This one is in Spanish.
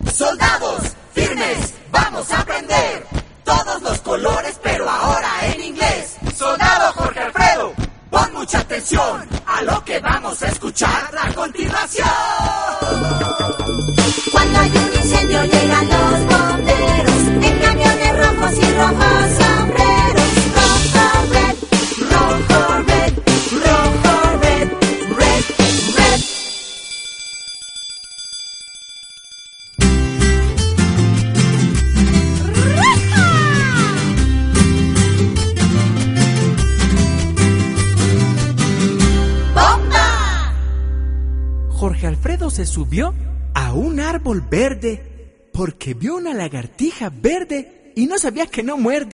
Soldados, firmes, vamos a aprender todos los colores, pero ahora en inglés. Soldado Jorge Alfredo, pon mucha atención a lo que vamos a escuchar a continuación. Cuando hay un incendio llegan los bomberos en camiones rojos y rojos sombreros. Rojo, red, rojo, red, rojo, red, red, red. ¡Bomba! Jorge Alfredo se subió a un árbol verde porque vio una lagartija verde y no sabía que no muerde.